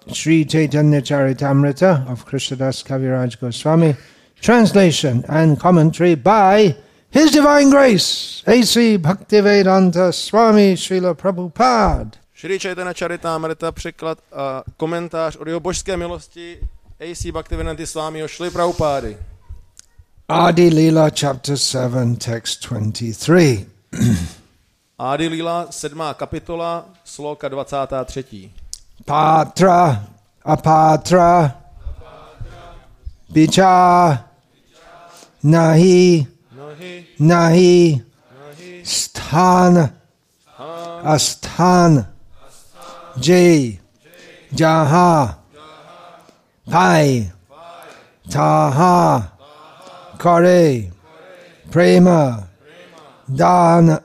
Sri Chaitanya Charitamrita of Krishnadas Kaviraj Goswami, translation and commentary by His Divine Grace, A.C. Bhaktivedanta Swami Srila Prabhupada. Sri Chaitanya Charitamrita, překlad a komentář od jeho božské milosti A.C. Bhaktivedanta Swamiho Šrily Prabhupády. Adi Lila chapter 7 text 23. Adi Lila 7. kapitola sloka 23. Patra apatra bicha nahi sthan asthan jay jaha pai taha kare prema dan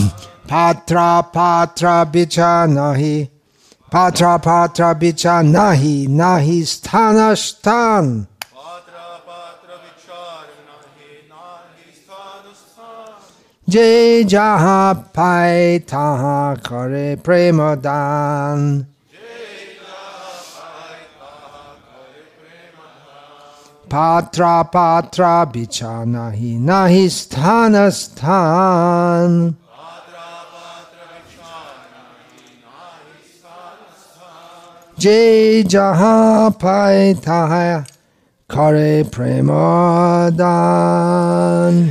patra bicha nahi Patra bicha nahi sthana sthan. Patra bichar nahi sthana sthan. Jai jaha pai taha kare prema dan. Patra bicha nahi sthana sthan. Jai jaha pai taha kare premadan.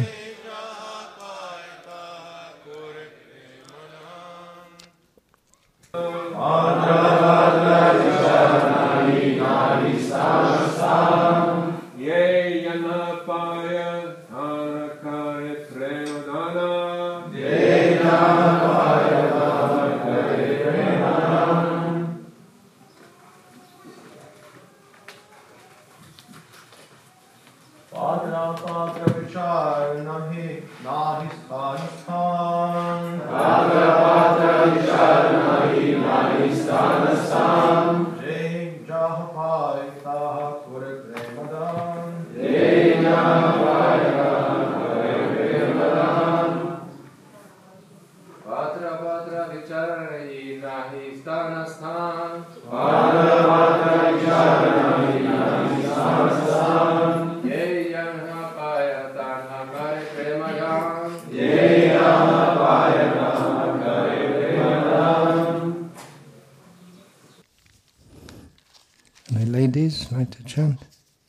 Any ladies like to chant?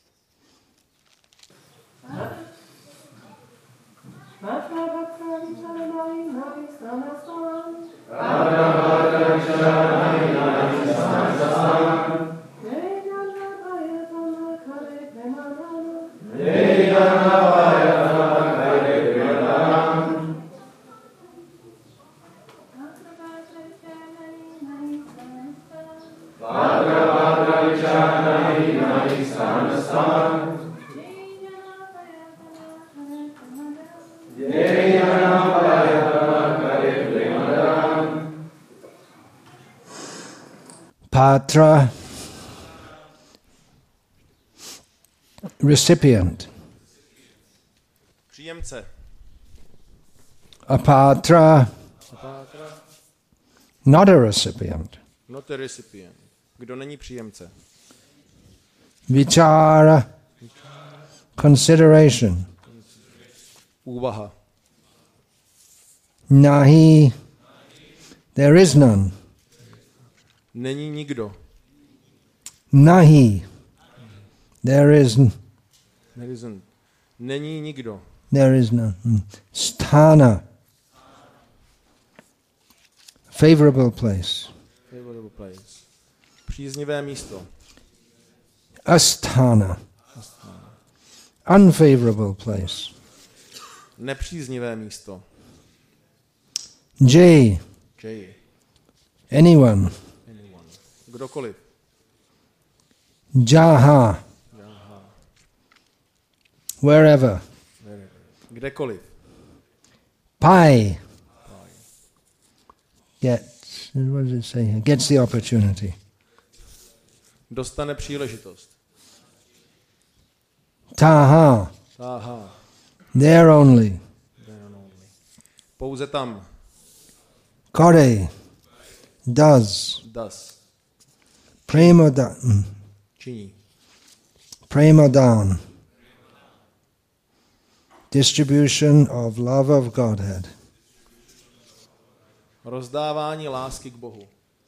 Patra, recipient. Příjemce. Apatra, not a recipient. Not a recipient. Kdo není příjemce? Vichara, consideration. Úvaha. Nahi, there is none. Není nikdo. Nahi, there isn't. There isn't. Není nikdo. There is none. Sthana, favorable place. Favorable place. Příznivé místo. Asthana, unfavorable place. Nepříznivé místo. Jay, Jay. anyone. Kdokoliv. Jaha, wherever. Kdekoliv. Pai, gets, what does it say here? Gets the opportunity. Dostane příležitost. Taha, there only. Pouze tam. Kore, does. činí. Premodan. Distribution of love of Godhead. Rozdávání lásky k Bohu.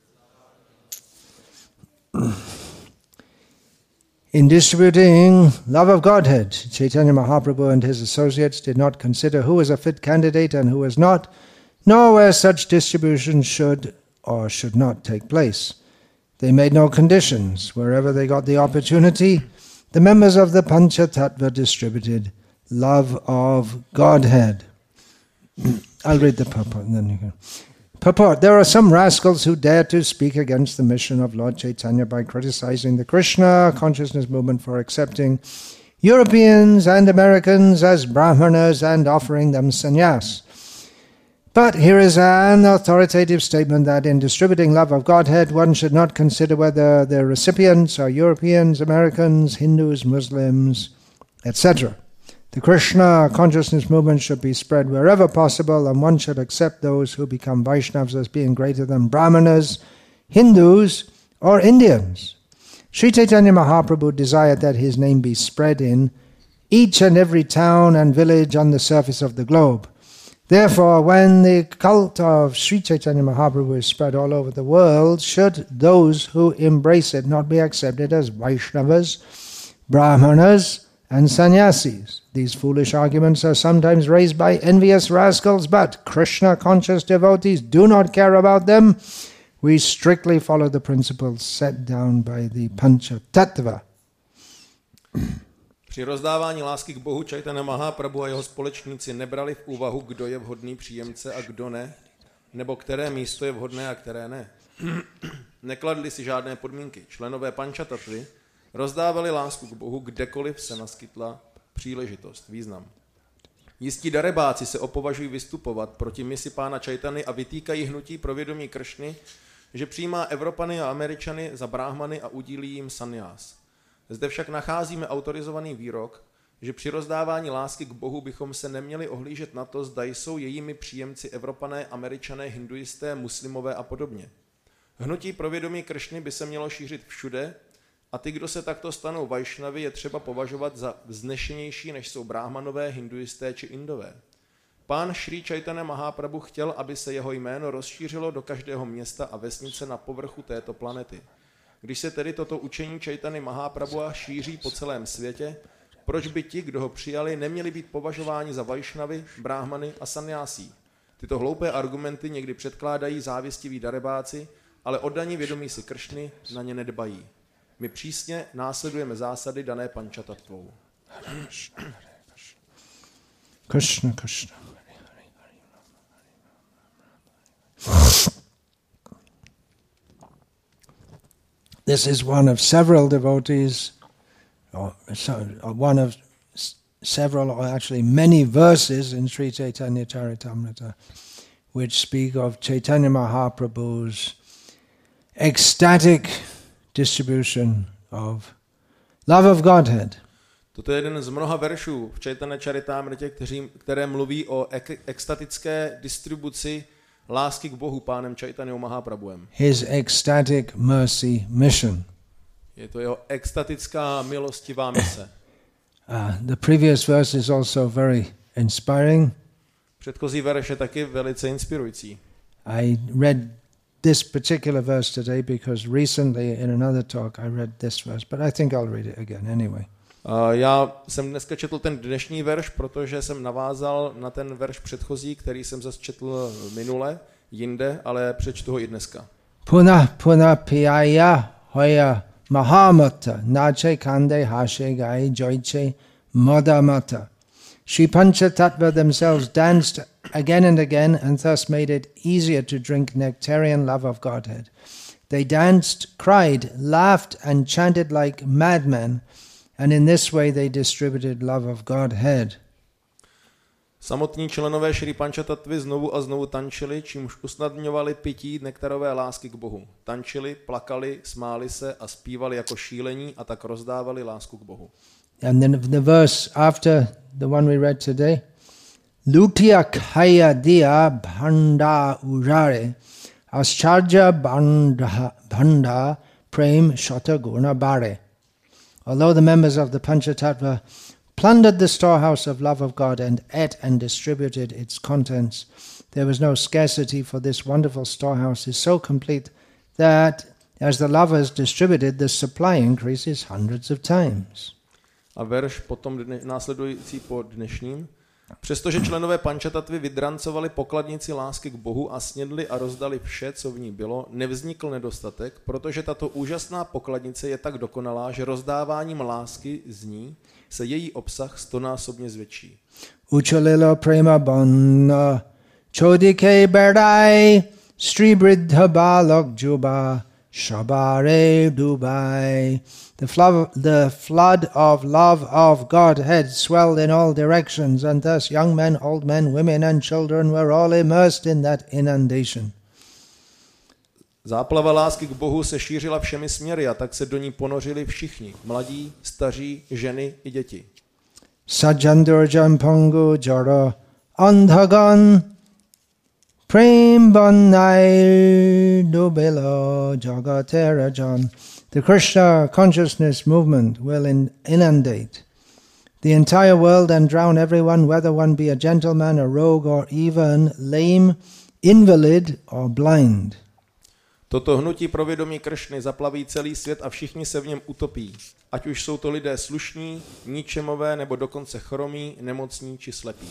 In distributing love of Godhead, Chaitanya Mahaprabhu and his associates did not consider who was a fit candidate and who was not, nor where such distribution should or should not take place. They made no conditions. Wherever they got the opportunity, the members of the Pancha Tattva distributed love of Godhead. I'll read the purport and then you can. Purport. There are some rascals who dare to speak against the mission of Lord Chaitanya by criticizing the Krishna consciousness movement for accepting Europeans and Americans as Brahmanas and offering them sannyas. But here is an authoritative statement that in distributing love of Godhead, one should not consider whether the recipients are Europeans, Americans, Hindus, Muslims, etc. The Krishna consciousness movement should be spread wherever possible, and one should accept those who become Vaishnavas as being greater than Brahmanas, Hindus, or Indians. Sri Chaitanya Mahaprabhu desired that his name be spread in each and every town and village on the surface of the globe. Therefore, when the cult of Sri Chaitanya Mahaprabhu is spread all over the world, should those who embrace it not be accepted as Vaishnavas, Brahmanas, and sannyasis? These foolish arguments are sometimes raised by envious rascals, but Krishna-conscious devotees do not care about them. We strictly follow the principles set down by the Pancha Tattva. Při rozdávání lásky k Bohu Chaitanya Mahaprabhu a jeho společníci nebrali v úvahu, kdo je vhodný příjemce a kdo ne, nebo které místo je vhodné a které ne. Nekladli si žádné podmínky. Členové Pančatatvy rozdávali lásku k Bohu kdekoliv se naskytla příležitost, význam. Jistí darebáci se opovažují vystupovat proti misi pána Chaitany a vytýkají hnutí pro vědomí Kršny, že přijímá Evropany a Američany za bráhmany a udílí jim sannyás. Zde však nacházíme autorizovaný výrok, že při rozdávání lásky k Bohu bychom se neměli ohlížet na to, zda jsou jejími příjemci Evropané, Američané, hinduisté, muslimové a podobně. Hnutí pro vědomí Kršny by se mělo šířit všude a ty, kdo se takto stanou Vajšnavy, je třeba považovat za vznešenější, než jsou bráhmanové, hinduisté či Indové. Pán Šrí Chaitanya Mahaprabhu chtěl, aby se jeho jméno rozšířilo do každého města a vesnice na povrchu této planety. Když se tedy toto učení Chaitanya Mahaprabhua šíří po celém světě, proč by ti, kdo ho přijali, neměli být považováni za Vajšnavy, bráhmany a sannyásí? Tyto hloupé argumenty někdy předkládají závistiví darebáci, ale oddaní vědomí si Kršny na ně nedbají. My přísně následujeme zásady dané Pančatatvou. Krishna, Krishna. This is one of several devotees, or one of several, or actually many verses in Sri Chaitanya Charitamrita, which speak of Chaitanya Mahaprabhu's ecstatic distribution of love of Godhead. Toto je jeden z mnoha veršů v Chaitanya Charitamritě, které mluví o extatické distribuci lásky k Bohu pánem Chaitanyou Mahaprabhuem. His ecstatic mercy mission. Je to jeho extatická milostivá mise. The previous verse is also very inspiring. Předchozí verš je taky velice inspirující. I read this particular verse today because recently in another talk I read this verse, but I think I'll read it again anyway. Já jsem dneska četl ten dnešní verš, protože jsem navázal na ten verš předchozí, který jsem zase četl minule, jinde, ale přečtu ho i dneska. Puna piyaya hoya mahamata nache kande hashe gai joiche modamata. Sri Pancha Tattva themselves danced again and again and thus made it easier to drink nectarian love of Godhead. They danced, cried, laughed and chanted like madmen, and in this way they distributed love of Godhead. Samotní členové Šrí Pančatatvy znovu a znovu tančili, čímž usnadňovali pití nektarové lásky k Bohu. Tančili, plakali, smáli se a zpívali jako šílení a tak rozdávali lásku k Bohu. And then the verse after the one we read today, Lutia kaya dia bhanda urare, ascharya bhanda prem shata guna bare. Although the members of the Panchatattva plundered the storehouse of love of God and ate and distributed its contents, there was no scarcity, for this wonderful storehouse is so complete that as the lovers distributed, the supply increases hundreds of times. A verš potom následující po dnešním. Přestože členové Pančatatvy vydrancovali pokladnici lásky k Bohu a snědli a rozdali vše, co v ní bylo, nevznikl nedostatek, protože tato úžasná pokladnice je tak dokonalá, že rozdáváním lásky z ní se její obsah stonásobně zvětší. Uchalila prema banna chodike berdai stribridha balak juba shabare dubai. The flood of love of Godhead swelled in all directions, and thus young men, old men, women and children were all immersed in that inundation. Záplava lásky k Bohu se šířila všemi směry a tak se do ní ponořili všichni, mladí, staří, ženy i děti. Sajandur Jampangu Jara Andhagan Prem Bannai Dubelo Jagaterajan. The Krishna consciousness movement will inundate the entire world and drown everyone, whether one be a gentleman, a rogue, or even lame, invalid, or blind. Toto hnutí pro vědomí Kršny zaplaví celý svět a všichni se v něm utopí, ať už jsou to lidé slušní, ničemové, nebo dokonce chromí, nemocní či slepí.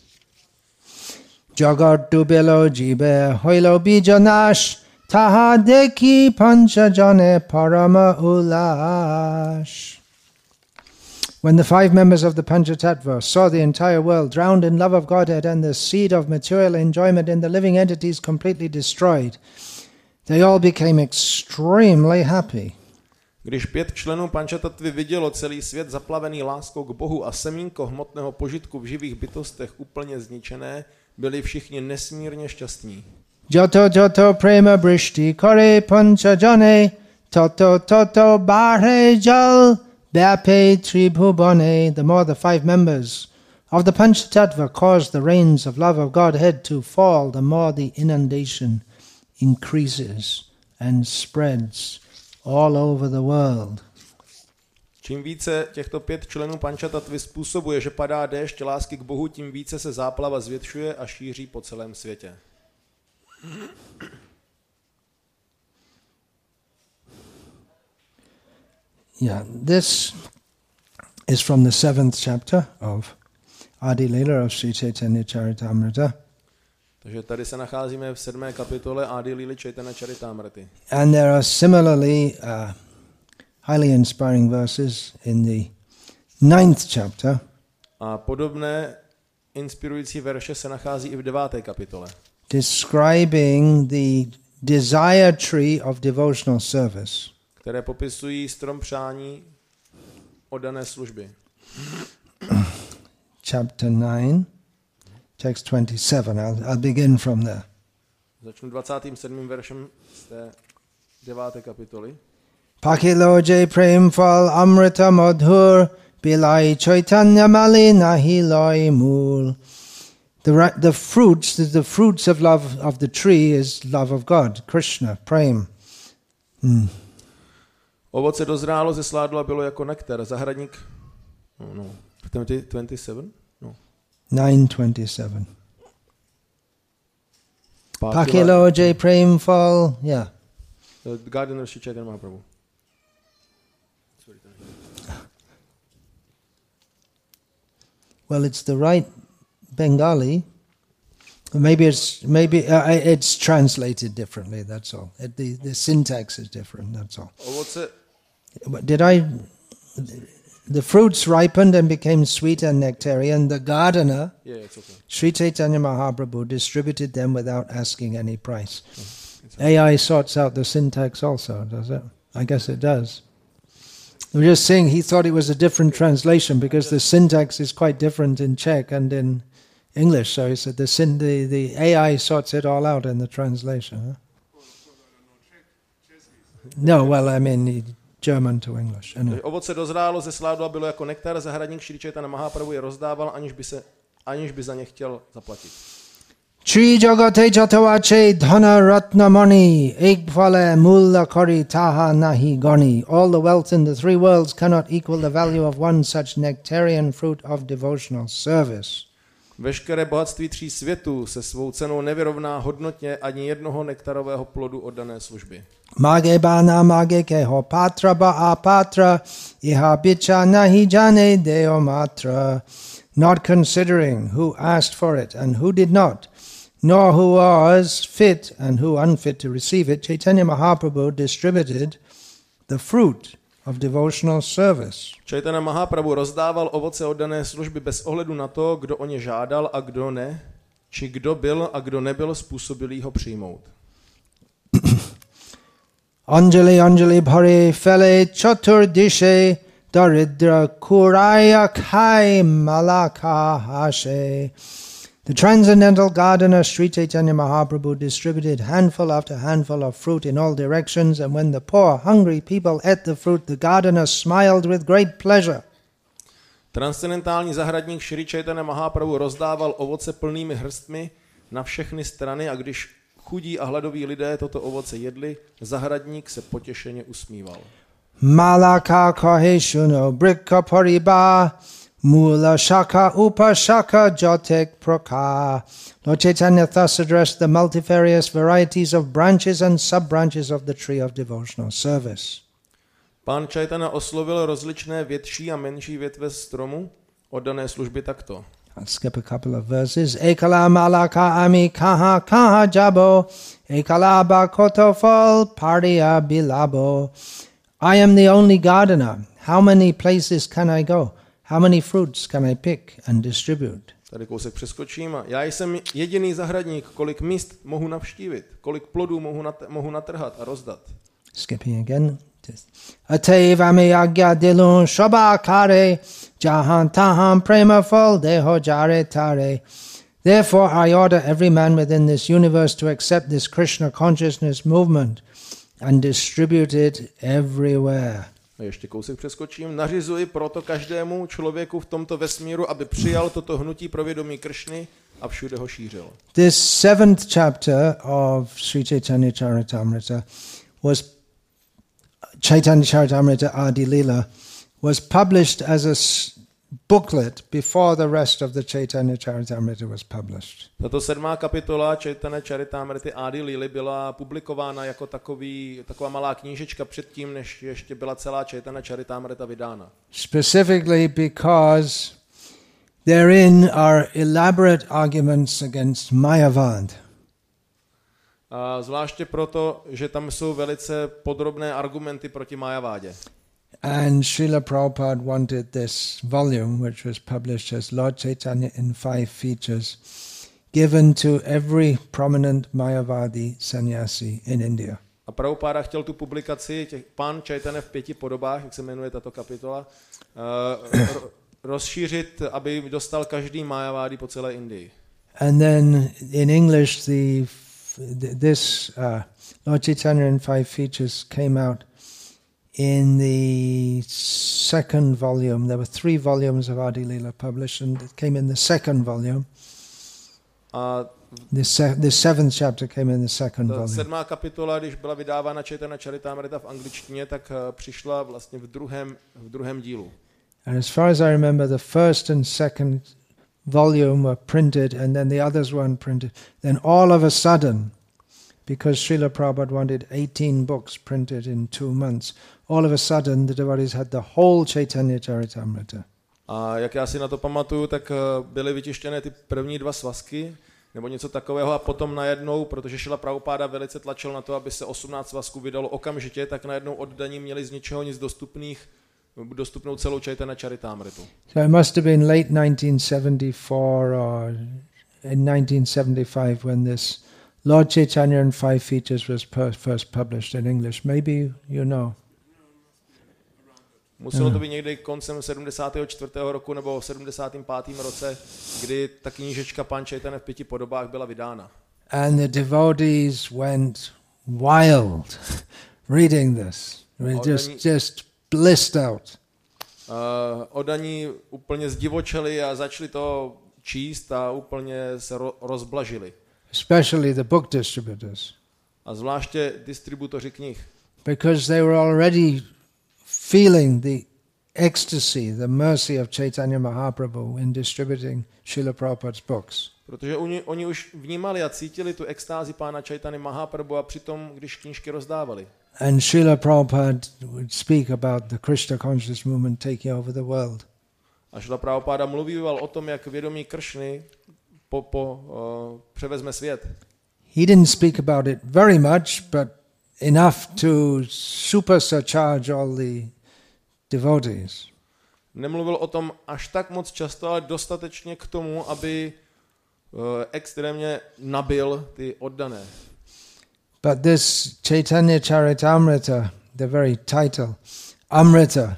Jagat dubelo jibe hoilo bijanash taha deki panchajane parama ulash. When the 5 members of the Panchatattva saw the entire world drowned in love of Godhead and the seed of material enjoyment in the living entities completely destroyed, they all became extremely happy. Když 5 členů Pančatatvy vidělo celý svět zaplavený láskou k Bohu a semínko hmotného požitku v živých bytostech úplně zničené, byli všichni nesmírně šťastní. Joto joto prema brishti kore panchajane toto toto bare jal bape tribhubane. The more the 5 members of the Panchatattva caused the rains of love of Godhead to fall, the more the inundation increases and spreads all over the world. Čím více těchto 5 členů Pančatatvy způsobuje, že padá déšť lásky k Bohu, tím více se záplava zvětšuje a šíří po celém světě. Yeah, this is from the 7th chapter of Adi Leela of Sri Chaitanya Charitamrita. Takže tady se nacházíme v 7. kapitole Adi Leela Chaitanya Charitamrity. And there are similarly highly inspiring verses in the 9th chapter. A podobné inspirující verše se nachází i v 9. kapitole. Describing the desire tree of devotional service. Které popisují strom přání oddané služby. Chapter 9, text 27. I'll begin from there. Začnu 27. veršem z té 9. kapitoly. Pakiloje prem fal amrita madhur bilai chaitanya mali nahi loi mul. The fruits of love of the tree is love of God, Krishna, prem. Ovoce dozrálo ze sládla bylo jako nektar. Zahradník 27? No. 9:27. Pakiloje prem fal, yeah. The gardener Sri Chaitanya Mahaprabhu. Well, it's the right Bengali. Maybe it's translated differently. That's all. The syntax is different. That's all. What's it? The fruits ripened and became sweet and nectarian. The gardener, it's okay. Sri Chaitanya Mahaprabhu, distributed them without asking any price. AI sorts out the syntax also, does it? I guess it does. We're just saying he thought it was a different translation because the syntax is quite different in Czech and in English. So he said the AI sorts it all out in the translation. Huh? No, well, I mean German to English. Anyway. Ovoce dozrálo ze sládla bylo jako nektar, zahradník Sri Chaitanya Mahaprabhu je rozdával, aniž by za ně chtěl zaplatit. Tri jagate jatawache dhana ratna mani ekphale mulla kari taha nahi gani. All the wealth in the three worlds cannot equal the value of one such nectarian fruit of devotional service. Veškeré bohatství tří světů se svou cenou nevyrovná hodnotě ani jednoho nektarového plodu oddané služby. Mage bana mage keho patra ba apatra iha bicha nahi jane deo matra. Not considering who asked for it and who did not, nor who was fit and who unfit to receive it, Chaitanya Mahaprabhu distributed the fruit of devotional service. Chaitanya Mahaprabhu rozdával ovoce oddané služby bez ohledu na to, kdo o ně žádal a kdo ne, či kdo byl a kdo nebyl způsobilý ho přijmout. Anjali Anjali Bhare Fele Chatur Dishe Daridra Kuraya Kai Malaka Hashe. The transcendental gardener Sri Chaitanya Mahaprabhu distributed handful after handful of fruit in all directions, and when the poor, hungry people ate the fruit, the gardener smiled with great pleasure. Transcendentální zahradník Sri Chaitanya Mahaprabhu rozdával ovoce plnými hrstmi na všechny strany a když chudí a hladoví lidé toto ovoce jedli, zahradník se potěšeně usmíval. Malaka kaheshuno brikka pariba mula shaka upashaka jotek praka. Lord Chaitanya thus addressed the multifarious varieties of branches and sub-branches of the tree of devotional service. Pán Chaitanya oslovil rozličné větší a menší větve stromu oddané služby takto. I'll skip a couple of verses. Ekala malaka ami kaha kaha jabo ekala bakoto fal pardiya bilabo. I am the only gardener. How many places can I go? How many fruits can I pick and distribute? Tady kousek přeskočím. Já jsem jediný zahradník, kolik míst mohu navštívit, kolik plodů mohu natrhat a rozdat. Skipping again. Atevami agya dilun shobakare jahan taham prema fal deho jare tare. Therefore I order every man within this universe to accept this Krishna consciousness movement and distribute it everywhere. A ještě kousek přeskočím. Nařizuji proto každému člověku v tomto vesmíru, aby přijal toto hnutí pro vědomí Kršny a všude ho šířil. This 7th chapter of Sri Chaitanya Charitamrita was Chaitanya Charitamrita Adi Leela was published as a booklet before the rest of the Chaitanya Charitamrita was published. Tato 7. kapitola Chaitanya Charitamrity Adi Leely byla publikována jako taková malá knížečka předtím, než ještě byla celá Chaitanya Charitamrita vydána. Specifically because therein are elaborate arguments against Mayavad. A zvláště proto, že tam jsou velice podrobné argumenty proti Mayavádě. And Srila Prabhupada wanted this volume, which was published as Lord Chaitanya in 5 features, given to every prominent Mayavadi sannyasi in India. A Prabhupada chtěl tu publikaci Pán Chaitanya v 5 podobách, jak se jmenuje tato kapitola, rozšířit, aby dostal každý Mayavadi po celé Indii. And then in English, this Lord Chaitanya in 5 features came out in the 2nd volume. There were 3 volumes of Adi Leela published, and it came in the 2nd volume. The 7th chapter came in the 2nd volume. 7. kapitola, když byla vydávána Chaitanya Charitamrita v angličtině, tak přišla vlastně v druhém dílu. And as far as I remember, the 1st and 2nd volume were printed, and then the others weren't printed. Then all of a sudden, because Srila Prabhupada wanted 18 books printed in 2 months, all of a sudden the devotees had the whole Chaitanya Charitamrita. A jak já si na to pamatuju, tak byly vytištěné ty první 2 svazky, nebo něco takového, a potom najednou, protože Šrila Prabhupáda velice tlačil na to, aby se 18 svazků vydalo okamžitě, tak najednou oddaní měli z ničeho nic dostupnou celou Chaitanya Charitamritu. So it must have been late 1974 or in 1975 when this Lord Chaitanya in 5 features was first published in English. Maybe you know. Muselo to být někdy koncem 74. roku nebo v 75. roce, kdy ta knížečka Pán Chaitanya v 5 podobách byla vydána. And the devotees went wild reading this. Just blissed out. Oddaní úplně zdivočeli a začali to číst a úplně se rozblažili. especially the book distributors, a zvláště distributoři knih, because they were already feeling the ecstasy, the mercy of Chaitanya Mahaprabhu in distributing Srila Prabhupada's books. Protože oni už vnímali a cítili tu extázi pána Chaitanya Mahaprabhu a přitom, když knížky rozdávali. And Srila Prabhupada would speak about the Krishna conscious movement taking over the world. A Srila Prabhupada mluvíval o tom, jak vědomí Kršny převezme svět. He didn't speak about it very much, but enough to supercharge all the devotees. Nemluvil o tom až tak moc často, ale dostatečně k tomu, aby extrémně nabil ty oddané. But this Chaitanya Charitamrita, the very title, Amrita,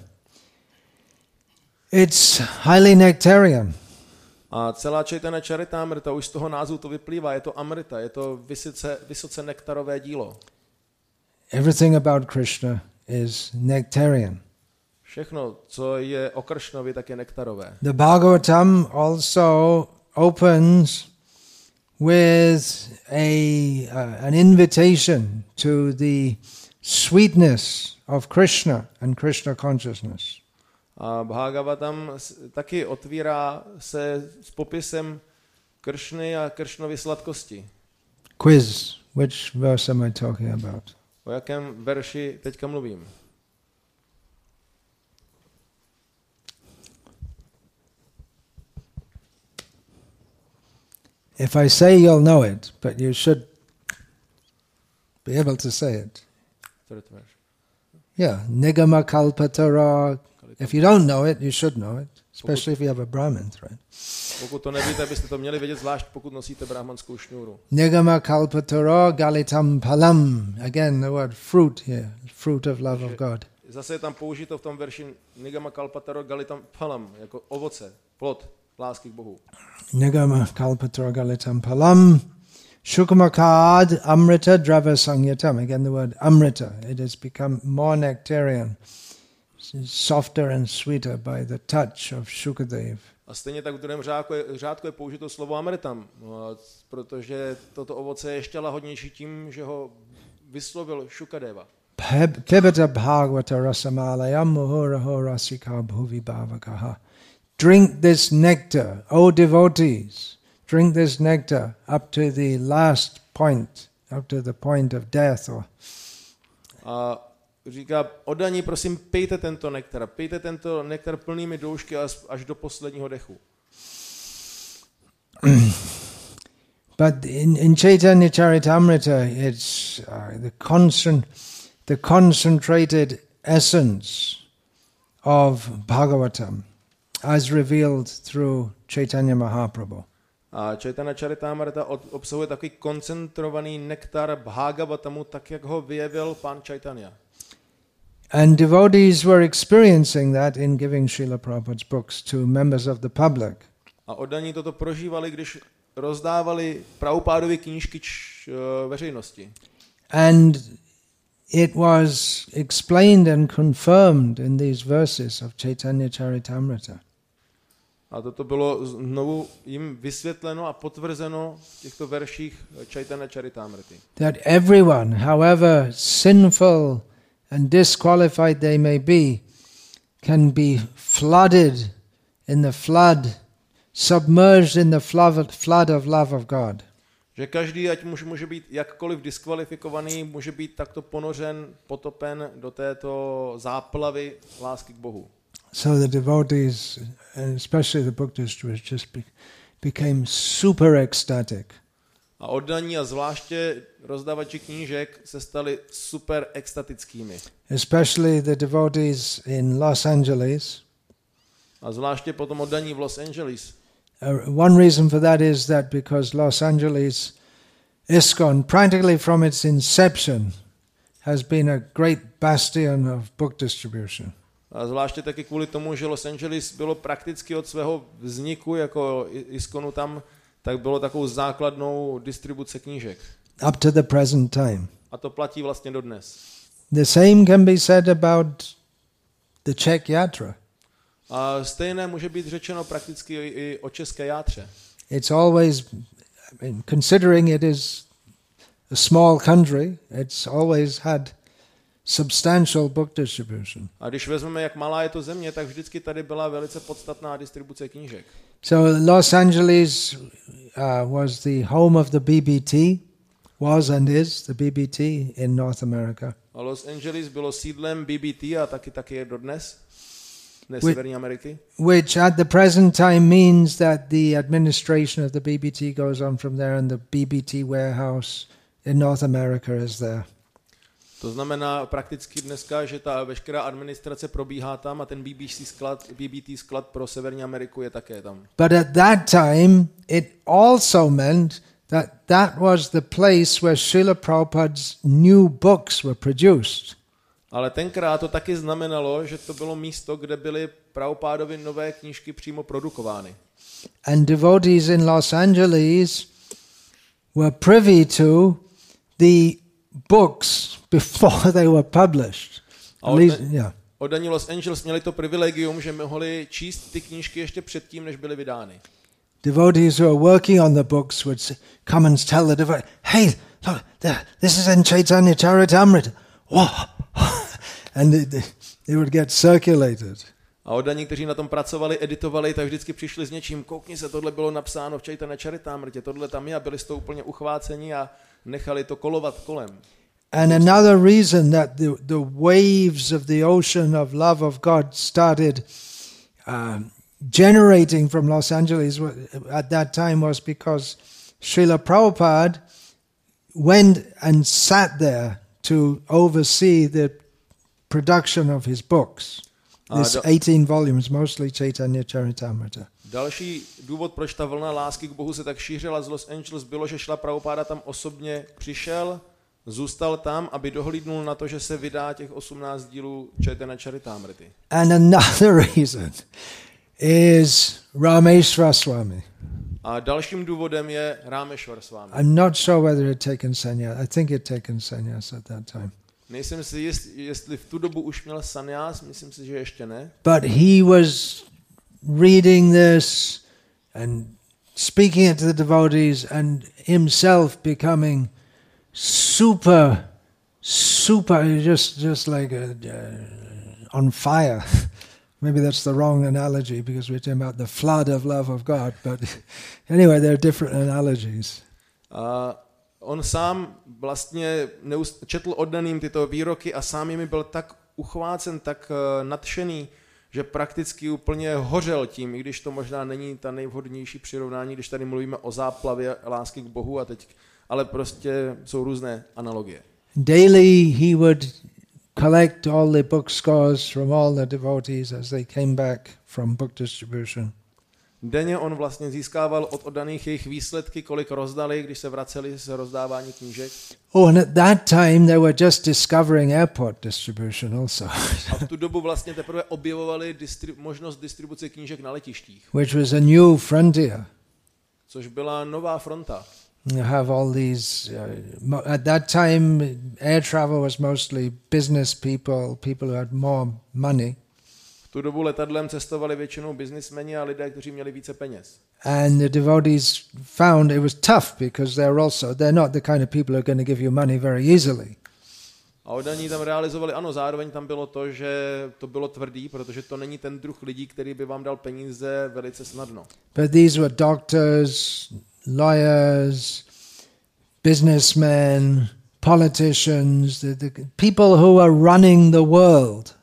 it's highly nectarian. A celá Chaitanya Charitamrita, už z toho názvu to vyplývá, je to amrita, je to vysoce nektarové dílo. Everything about Krishna is nectarian. Všechno, co je o Kršnovi, tak je nektarové. The Bhagavatam also opens with an invitation to the sweetness of Krishna and Krishna consciousness. A Bhagavatam taky otvírá se s popisem Kršny a Kršnovy sladkosti. Quiz, which verse am I talking about? O jakém verši teďka mluvím? If I say, you'll know it, but you should be able to say it. Yeah, Nigama Kalpatara. If you don't know it, you should know it, especially if you have a Brahmin thread. Pokud to nevíte, byste to měli vědět, zvlášť pokud nosíte brahmanskou šňůru. Nigama Kalpatara Galitam Palam. Again, the word fruit here, fruit of love of God. Zase je tam použito v tom verši Nigama Kalpataro Galitam Palam, jako ovoce, plod lásky k Bohu. Nigama Kalpatara Galitam Palam. Shukamakad Amrita Drava Sangyatam. Again, the word Amrita. It has become more nectarian, softer and sweeter by the touch of Shukadev. A stejně tak v druhém řádku je použito slovo amritam, protože toto ovoce je ještě lahodnější tím, že ho vyslovil Shukadeva. Pibata Bhagavata Rasamalayam Muhuraho Rasika Bhuvi Bhavakaha. Drink this nectar, O devotees, drink this nectar up to the last point, up to the point of death. A říká, oddaní, prosím, pijte tento nektar plnými doušky až do posledního dechu. But in Chaitanya Charitamrita, it's the concentrated essence of Bhagavatam, as revealed through Chaitanya Mahaprabhu. A Chaitanya Charitamrita obsahuje takový koncentrovaný nektar Bhagavatamu, tak jak ho vyjevil pán Chaitanya. And devotees were experiencing that in giving Srila Prabhupada's books to members of the public. A oddaní toto prožívali, když rozdávali Prabhupádovy knížky veřejnosti. And it was explained and confirmed in these verses of Chaitanya Charitamrita. A toto bylo znovu jim vysvětleno a potvrzeno v těchto verších Chaitanya Charitamrity. That everyone, however sinful and disqualified they may be, can be flooded in the flood, submerged in the flood of love of God. Že každý, ať může být jakkoliv diskvalifikovaný, může být takto ponořen, potopen do této záplavy lásky k Bohu. So the devotees, and especially the book distributors, just became super ecstatic. A oddaní a zvláště rozdávači knížek se stali super extatickými. Especially the devotees in Los Angeles. A zvláště potom oddaní v Los Angeles. One reason for that is that because Los Angeles ISKCON, practically from its inception, has been a great bastion of book distribution. A zvláště taky kvůli tomu, že Los Angeles bylo prakticky od svého vzniku jako ISKCONu tam, tak bylo takovou základnou distribuce knížek. Up to the present time. A to platí vlastně dodnes. The same can be said about the Czech Yatra. A stejné může být řečeno prakticky i o české játře. It's always I mean, considering it is a small country, it's always had substantial book distribution. A když vezmeme, jak malá je to země, tak vždycky tady byla velice podstatná distribuce knížek. So Los Angeles was the home of the BBT, was and is the BBT in North America. A Los Angeles bylo sídlem BBT a taky je dodnes, Severní Ameriky. Which at the present time means that the administration of the BBT goes on from there and the BBT warehouse in North America is there. To znamená prakticky dneska, že ta veškerá administrace probíhá tam a ten BBT sklad pro Severní Ameriku je také tam. But at that time, it also meant that was the place where Srila Prabhupada's new books were produced. Ale tenkrát to taky znamenalo, že to bylo místo, kde byly Prabhupádovy nové knížky přímo produkovány. And devotees in Los Angeles were privy to the books before they were published. Oddaní Los Angeles měli to privilegium, že mohli číst ty knížky ještě předtím, než byly vydány. Devotees who are working on the books would come and tell the devotee, hey, look, this is in Chaitanya Charitamrita. Wow. And it would get circulated. A oddaní, kteří na tom pracovali, editovali, tak vždycky přišli s něčím, koukni se, tohle bylo napsáno v Chaitanya Charitamrtě, tohle tam je, a byli z toho úplně uchváceni a nechali to kolovat kolem. And another reason that the waves of the ocean of love of God started generating from Los Angeles at that time was because Srila Prabhupada went and sat there to oversee the production of his books. This 18 volumes, mostly Chaitanya Charitamrita. Další důvod, proč ta vlna lásky k Bohu se tak šířila z Los Angeles, bylo, že Šrila Prabhupada tam osobně přišel, zůstal tam, aby dohlídnul na to, že se vydá těch 18 dílů Chaitanya Charitamrity. And another reason is Rameshwar Swami. A dalším důvodem je Rameshwar Swami. I'm not sure whether it taken sannyas. I think it taken sannyas at that time. Nejsem si jist, jestli v tu dobu už měl sannyas, myslím si, že ještě ne. But he was reading this and speaking it to the devotees and himself becoming super, just like on fire. Maybe that's the wrong analogy because we're talking about the flood of love of God. But anyway, there are different analogies. On sám vlastně četl oddaným tyto výroky a sám jimi byl tak uchvácen, tak nadšený, že prakticky úplně hořel tím, i když to možná není ta nejvhodnější přirovnání, když tady mluvíme o záplavě lásky k Bohu a teď, ale prostě jsou různé analogie. Daily he would collect all the book scores from all the devotees as they came back from book distribution. Denně on vlastně získával od oddaných jejich výsledky, kolik rozdali, když se vraceli z rozdávání knížek. Oh, and at that time they were just discovering airport distribution also. A v tu dobu vlastně teprve objevovali možnost distribuce knížek na letištích. Which was a new frontier. Což byla nová fronta. You have all these, at that time air travel was mostly business people who had more money. V tu dobu letadlem cestovali většinou biznismeni a lidé, kteří měli více peněz. And the devotees found it was tough because they're not the kind of people who are going to give you money very easily. A oddaní tam realizovali, ano, zároveň tam bylo to, že to bylo tvrdý, protože to není ten druh lidí, který by vám dal peníze velice snadno. But these were doctors, lawyers, businessmen, politicians, the people who are running the world.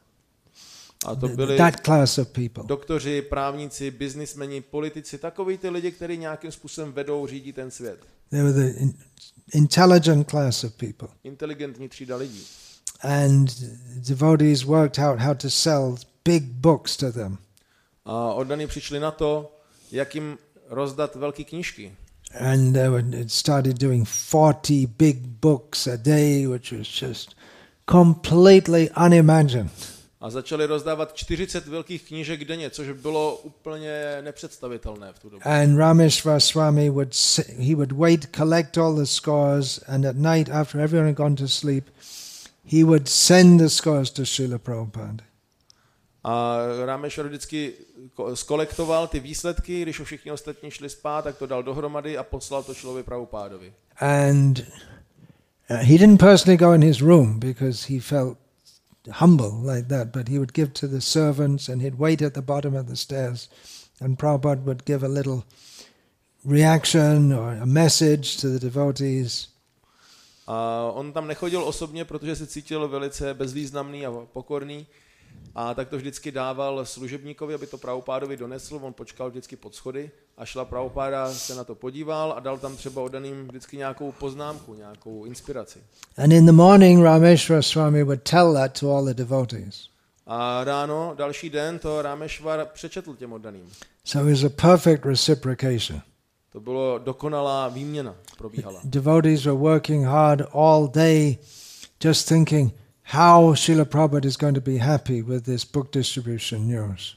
A to byli that class of people. Doktoři, právníci, biznismeni, politici, takoví ty lidi, kteří nějakým způsobem vedou, řídí ten svět. They were the intelligent class of people. Inteligentní třída lidí. And devotees worked out how to sell big books to them. A oddaní přišli na to, jak jim rozdat velké knížky. And they started doing 40 big books a day, which was just completely unimagined. A začali rozdávat 40 velkých knížek denně, což bylo úplně nepředstavitelné v tu dobu. And Rameshwar Swami would wait, collect all the scores, and at night, after everyone had gone to sleep, he would send the scores to Srila Prabhupada. A Rámešvar vždycky skolektoval ty výsledky, když už všichni ostatní šli spát, tak to dal dohromady a poslal to Šrilovi Prabhupádovi. And he didn't personally go in his room because he felt humble like that, but he would give to the servants and he'd wait at the bottom of the stairs and Prabhupada would give a little reaction or a message to the devotees. A on tam nechodil osobně, protože se cítil velice bezvýznamný a pokorný. A tak to vždycky dával služebníkovi, aby to Prabhupádovi donesl, on počkal vždycky pod schody a šla Prabhupáda se na to podíval a dal tam třeba oddaným vždycky nějakou poznámku, nějakou inspiraci. And in the morning Rameshwara Swami would tell that to all the devotees. A ráno, další den, to Rámešvar přečetl těm oddaným. So it was a perfect reciprocation. To bylo dokonalá výměna, probíhala. Devotees were working hard all day just thinking how Srila Prabhupada is going to be happy with this book distribution news.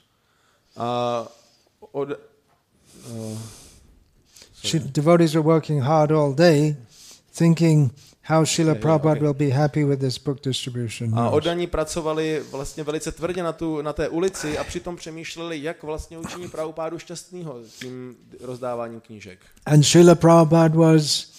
Devotees were working hard all day thinking how Srila Prabhupada will be happy with this book distribution news. A oddaní pracovali vlastně velice tvrdě na té ulici a přitom přemýšleli, jak vlastně učiní Prabhupádu šťastnýho tím rozdáváním knížek. And Srila Prabhupada was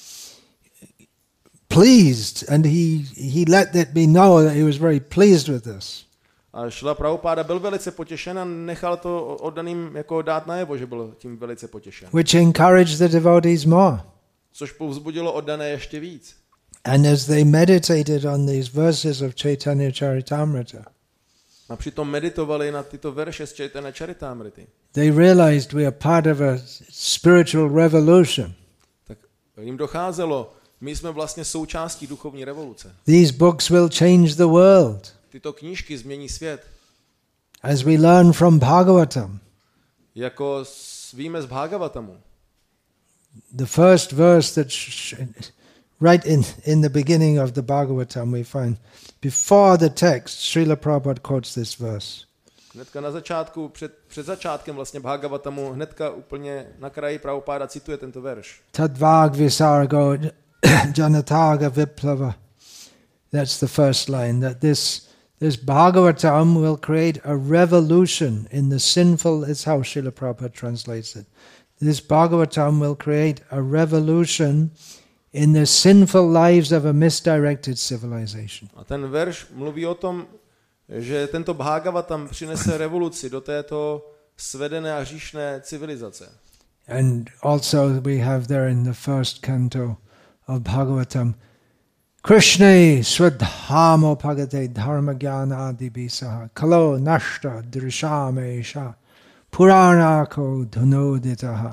pleased, and he let it be known that he was very pleased with this. A Šrila Prabhupáda byl velice potěšen a nechal to oddaným jako dát najevo, že byl tím velice potěšen. Which encouraged the devotees more. Což povzbudilo oddané ještě víc. And as they meditated on these verses of Chaitanya Charitamrita, a přitom meditovali na tyto verše z Chaitanya Charitamrity, they realized we are part of a spiritual revolution. Tak jim docházelo, my jsme vlastně součástí duchovní revoluce. These books will change the world. Tyto knížky změní svět. As we learn from Bhagavatam. Jako víme z Bhagavatamu. The first verse that right in the beginning of the Bhagavatam we find before the text Srila Prabhupada quotes this verse. Hnedka na začátku, před začátkem vlastně Bhagavatamu, hnedka úplně na kraji Prabhupáda cituje tento verš. Tadvag visargo janataga viplava. That's the first line, that this Bhagavatam will create a revolution in the sinful, is how Srila Prabhupada translates it. This Bhagavatam will create a revolution in the sinful lives of a misdirected civilization. A ten verš mluví o tom, že tento Bhagavatam přinese revoluci do této svedené a hříšné civilizace. And also we have there in the first canto of Bhagavatam, Krishnai swadhamo pagate dharma jnana adibisaha kalo nashta drishamesha puranako dhunoditaha.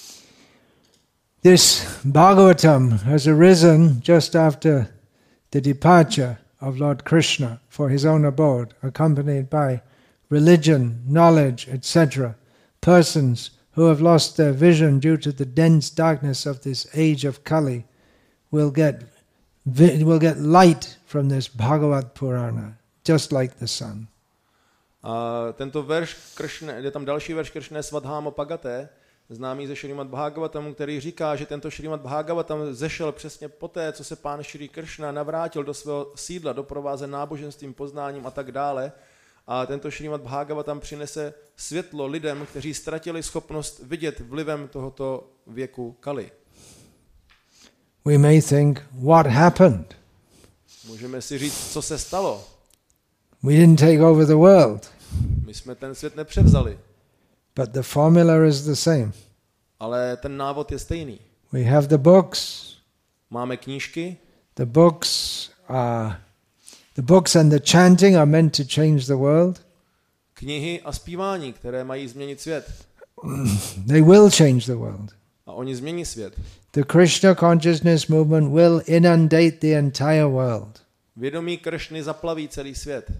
This Bhagavatam has arisen just after the departure of Lord Krishna for his own abode, accompanied by religion, knowledge, etc., persons who have lost their vision due to the dense darkness of this age of Kali will get light from this Bhagavad Purana, just like the sun. Tento verš Kršne, je tam další verš Kršne Svadhámo Pagaté, známý ze Šrimad Bhagavatamu, který říká, že tento Šrimad Bhagavatam zešel přesně poté, co se pán Šrí Kršna navrátil do svého sídla, doprovázen náboženstvím, poznáním a tak dále. A tento Šrimad Bhagavatam přinese světlo lidem, kteří ztratili schopnost vidět vlivem tohoto věku Kali. We may think, what happened? Můžeme si říct, co se stalo. We didn't take over the world. My jsme ten svět nepřevzali. But the formula is the same. Ale ten návod je stejný. We have the books. Máme knížky. The books and the chanting are meant to change the world. Knihy a zpívání, které mají změnit svět. They will change the world. A oni změní svět. The Krishna consciousness movement will inundate the entire world. Vědomí Kršny zaplaví celý svět.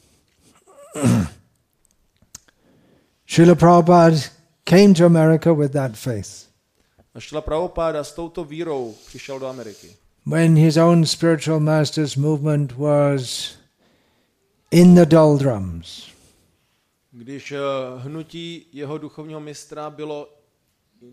Srila Prabhupada came to America with that faith. A Srila Prabhupada s touto vírou přišel do Ameriky. When his own spiritual master's movement was in the doldrums. Když hnutí jeho duchovního mistra bylo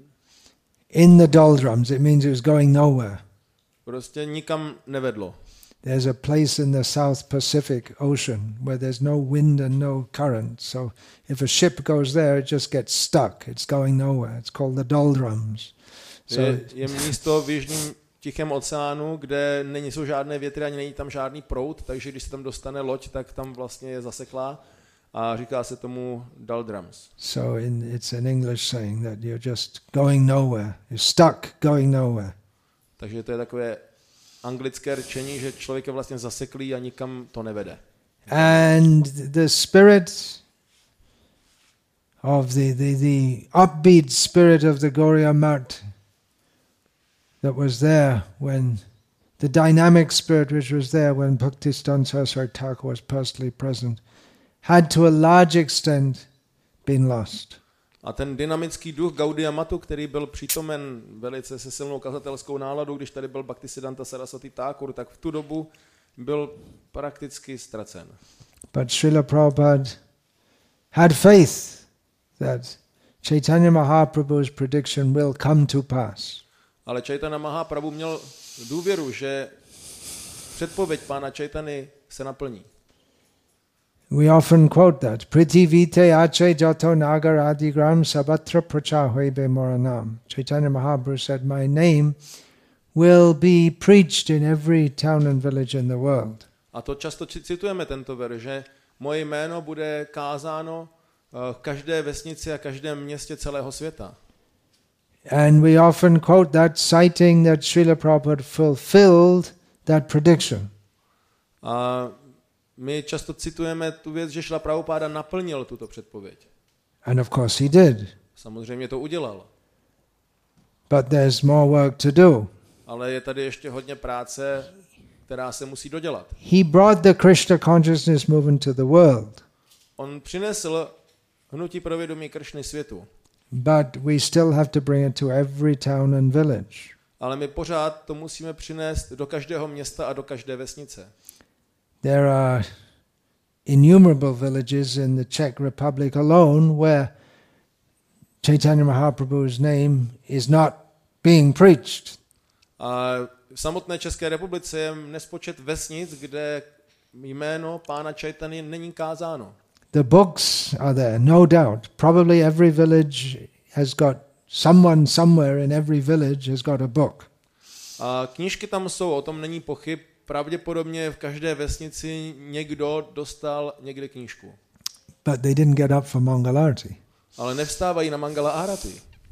in the doldrums, it means it was going nowhere. Prostě nikam nevedlo. there's a place in the South Pacific Ocean where there's no wind and no current. So if a ship goes there, it just gets stuck. It's going nowhere. It's called the doldrums. Je místo v Jižním Tichém oceánu, kde nejsou žádné větry ani není tam žádný proud, takže když se tam dostane loď, tak tam vlastně je zaseklá a říká se tomu doldrums. So it's an English saying that you're just going nowhere. You're stuck going nowhere. Takže to je takové anglické řečení, že člověk je vlastně zaseklý a nikam to nevede. And the spirit of the upbeat spirit of the Gaudiya Math that was there when the dynamic spirit which was there when Bhaktisiddhanta Saraswati Thakur was personally present had to a large extent been lost. A ten dynamický duch Gaudiya Mathu, který byl přítomen velice se silnou kazatelskou náladou, když tady byl Bhaktisiddhanta Saraswati Thakur, tak v tu dobu byl prakticky ztracen. But Srila Prabhupada had faith that Chaitanya Mahaprabhu's prediction will come to pass. Ale Chaitanya Mahaprabhu měl důvěru, že předpověď pána Chaitany se naplní. We often quote that. Prithivite ache jato nagar adigram sabatra prachahwebe moranam. Chaitanya Mahaprabhu said, my name will be preached in every town and village in the world. A to často citujeme tento verš, že moje jméno bude kázáno v každé vesnici a každém městě celého světa. And we often quote that, citing that Srila Prabhupada fulfilled that prediction. A my často citujeme tu věc, že Srila Prabhupada naplnil tuto předpověď. And of course he did. Samozřejmě to udělal. But there's more work to do. Ale je tady ještě hodně práce, která se musí dodělat. He brought the Krishna consciousness movement to the world. On přinesl hnutí pro vědomí Kršny světu. But we still have to bring it to every town and village. Ale my pořád to musíme přinést do každého města a do každé vesnice. There are innumerable villages in the Czech Republic alone where Chaitanya Mahaprabhu's name is not being preached. A v samotné České republice je nespočet vesnic, kde jméno pána Chaitany není kázáno. The books are there, no doubt. Probably every village has got someone somewhere in every village has got a book. A knížky tam jsou, o tom není pochyb. Pravděpodobně v každé vesnici někdo dostal někde knížku. But they didn't get up for Mangalarti. Ale nevstávají na Mangala Arati.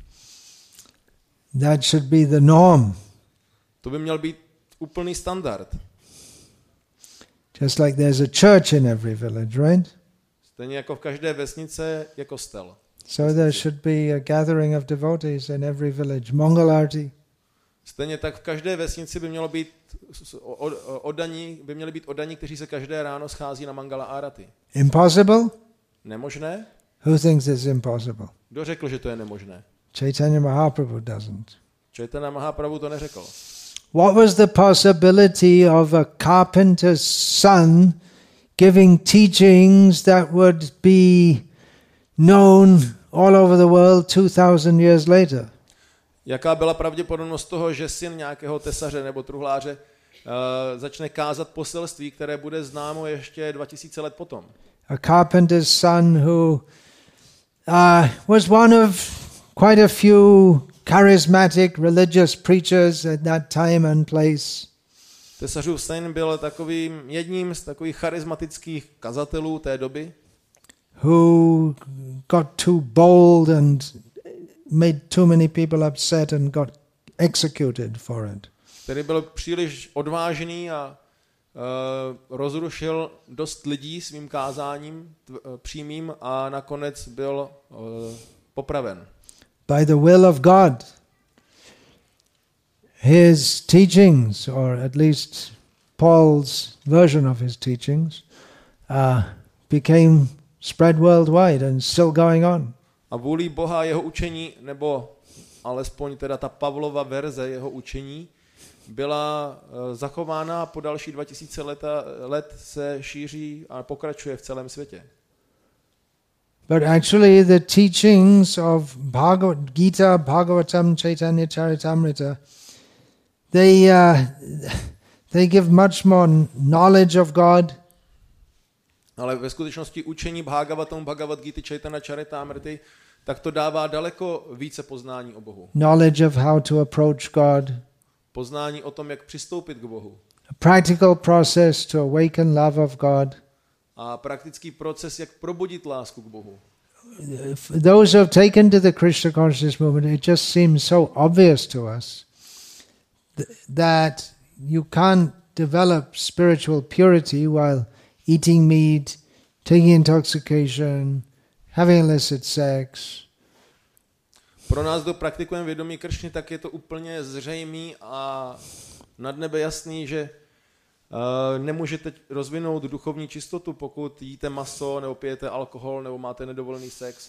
That should be the norm. To by měl být úplný standard. Just like there's a church in every village, right? Stejně jako v každé vesnice je kostel. So there should be a gathering of devotees in every village. Mangalarti. Stejně tak v každé vesnici by mělo být měli být oddaní, kteří se každé ráno schází na Mangala Arati. Impossible? Nemožné? Who thinks it's impossible? Kdo řekl, že to je nemožné? Chaitanya Mahaprabhu doesn't. Chaitanya Mahaprabhu to neřekl. What was the possibility of a carpenter's son giving teachings that would be known all over the world 2000 years later? Jaká byla pravděpodobnost toho, že syn nějakého tesaře nebo truhláře začne kázat poselství, které bude známo ještě 2000 let potom? A carpenter's son who was one of quite a few charismatic religious preachers at that time and place. Tesařův syn byl jedním z takových charismatických kazatelů té doby. Who got too bold and made too many people upset and got executed for it. Který byl příliš odvážný a rozrušil dost lidí svým kázáním přímým a nakonec byl popraven. By the will of God, his teachings, or at least Paul's version of his teachings, became spread worldwide and still going on. A vůlí Boha jeho učení, nebo alespoň teda ta Pavlova verze jeho učení, byla zachována po další 2000 let se šíří a pokračuje v celém světě. But actually the teachings of Bhagavad Gita, Bhagavatam, Chaitanya Charitamrita, They give much more knowledge of God. Ale ve skutečnosti učení Bhagavatam, Bhagavad Gita, Chaitanya Charitamrity, tak to dává daleko více poznání o Bohu. Knowledge of how to approach God. Poznání o tom, jak přistoupit k Bohu. A practical process to awaken love of God. A praktický proces, jak probudit lásku k Bohu. Those who have taken to the Krishna consciousness movement, it just seems so obvious to us that you can't develop spiritual purity while eating meat, taking intoxication, having illicit sex. Pro nás, kdo praktikujeme vědomí Kršny, tak je to úplně zřejmý a nad nebe jasný, že nemůžete rozvinout duchovní čistotu, pokud jíte maso, nebo pijete alkohol, nebo máte nedovolený sex.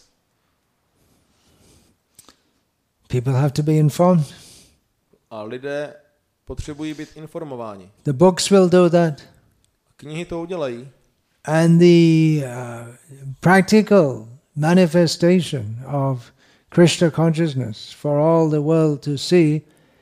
People have to be informed. A lidé potřebují být informováni. The books will do that. Knihy to udělají. And the practical manifestation of Krishna consciousness for all the world to see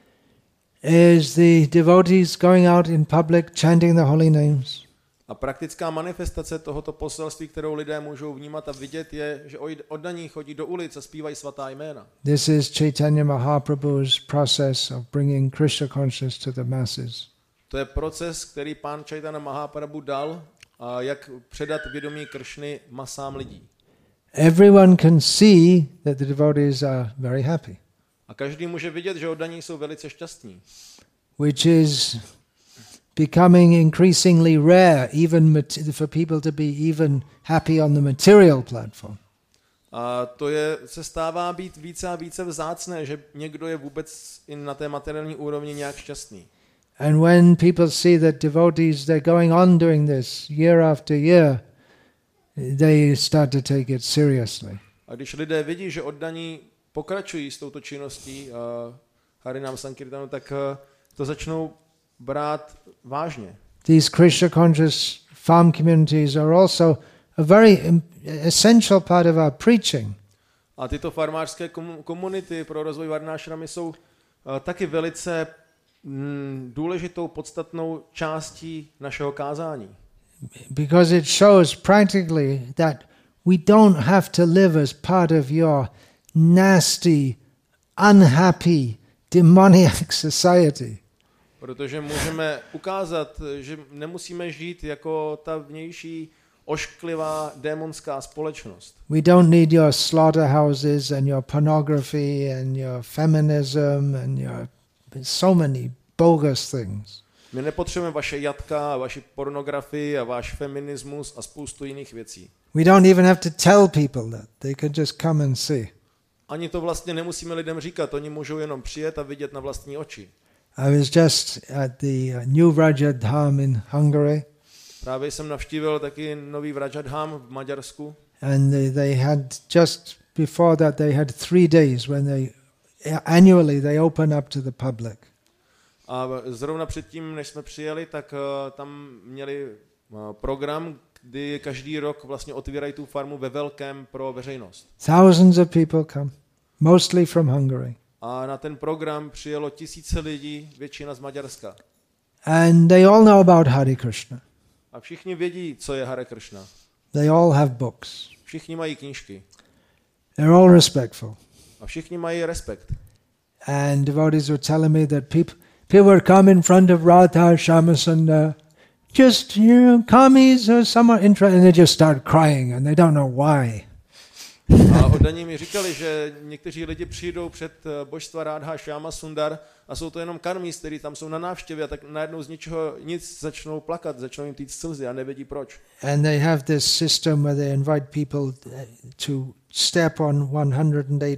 is the devotees going out in public chanting the holy names. A praktická manifestace tohoto poselství, kterou lidé můžou vnímat a vidět, je, že oddaní chodí do ulic a zpívají svatá jména. This is Chaitanya Mahaprabhu's process of bringing Krishna consciousness to the masses. To je proces, který pán Chaitanya Mahaprabhu dal, a jak předat vědomí Kršny masám lidí. Everyone can see that the devotees are very happy. A každý může vidět, že oddaní jsou velice šťastní. Which is becoming increasingly rare even for people to be even happy on the material platform. A to se stává být více a více vzácné, že někdo je vůbec i na té materiální úrovni nějak šťastný. And when people see that devotees, they're going on doing this year after year, they start to take it seriously. A když lidé vidí, že oddaní pokračují s touto činností Harinam Sankirtanu, tak to začnou brát vážně. These Krishna conscious farm communities are also a very essential part of our preaching. A tyto farmářské komunity pro rozvoj varnášramy jsou taky velice důležitou, podstatnou částí našeho kázání. Because it shows practically that we don't have to live as part of your nasty, unhappy, demoniac society. Protože můžeme ukázat, že nemusíme žít jako ta vnější ošklivá démonská společnost. We don't need your slaughterhouses and your pornography and your feminism and your so many bogus things. My nepotřebujeme vaše jatka a vaši pornografii a váš feminismus a spoustu jiných věcí. We don't even have to tell people that. They can just come and see. Ani to vlastně nemusíme lidem říkat, oni můžou jenom přijet a vidět na vlastní oči. I was just at the new Vrajadham in Hungary. Právě jsem navštívil taky nový Vrajadham v Maďarsku. And they had just before that they had 3 days when they annually they open up to the public. A zrovna předtím, než jsme přijeli, tak tam měli program, kdy každý rok vlastně otvírají tu farmu ve velkém pro veřejnost. Thousands of people come, mostly from Hungary. A na ten program přijelo tisíce lidí, většina z Maďarska. And they all know about Hare Krishna. A všichni vědí, co je Hare Krishna. They all have books. Všichni mají knížky. They're all respectful. A všichni mají respekt. And devotees were telling me that people would come in front of Radha Shamasundar, just, commies or someone interested, and they just start crying and they don't know why. A oddaní mi říkali, že někteří lidi přijdou před božstva Radha Shyama Sundar a jsou to jenom karmís, kteří tam jsou na návštěvě a tak najednou z ničeho nic začnou plakat, začnou jim týct slzy a nevědí proč. And they have this system where they invite people to step on 108